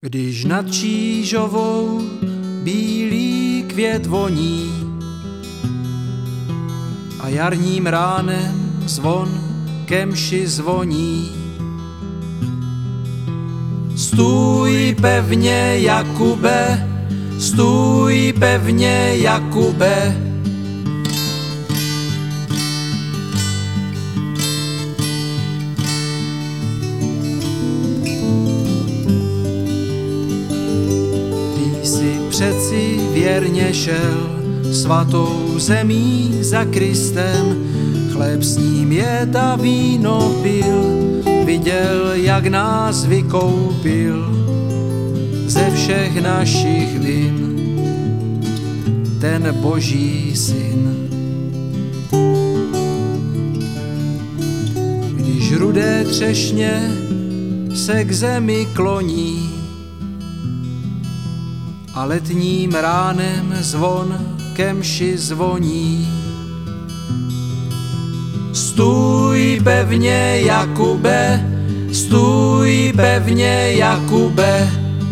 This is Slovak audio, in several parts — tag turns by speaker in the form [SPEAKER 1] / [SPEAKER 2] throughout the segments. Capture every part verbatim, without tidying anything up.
[SPEAKER 1] Když nad křížovou bílý květ voní a jarním ránem zvon ke mši zvoní. Stůj pevně, Jakube, stůj pevně, Jakube. Ty jsi přeci věrně šel svatou zemí za Kristem, chléb s ním jet a víno pil, viděl, jak nás vykoupil ze všech našich vin ten Boží syn. Když rudé třešně se k zemi kloní a letním ránem zvon ke mši zvoní. Stůj pevně, Jakube, stůj pevně, Jakube.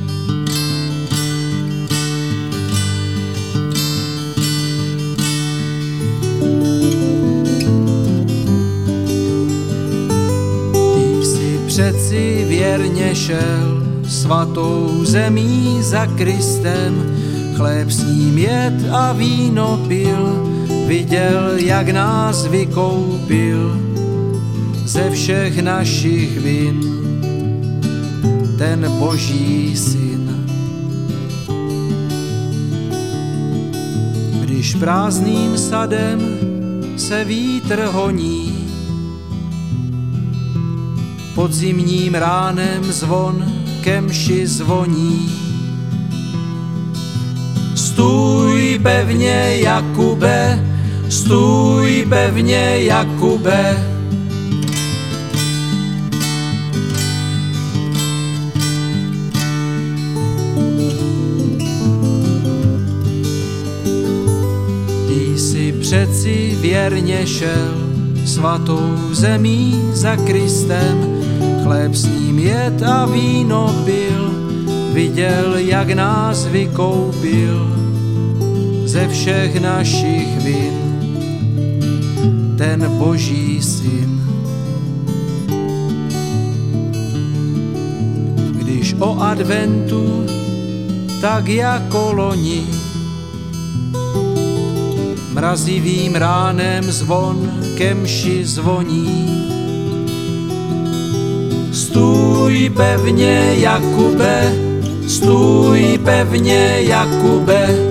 [SPEAKER 1] Ty jsi přeci věrně šel svatou zemí za Kristem, chléb s ním jet a víno pil, viděl, jak nás vykoupil ze všech našich vin ten Boží syn. Když prázdným sadem se vítr honí, podzimním ránem zvon ke mši zvoní. Stůj pevně, Jakube, stůj pevně, Jakube. Ty jsi přeci věrně šel svatou zemí za Kristem, chléb s ním jet a víno pil, viděl, jak nás vykoupil ze všech našich vin ten Boží syn. Když o adventu, tak jako loni, mrazivým ránem zvon ke mši zvoní. Stůj pevně, Jakube, stůj pevně, Jakube.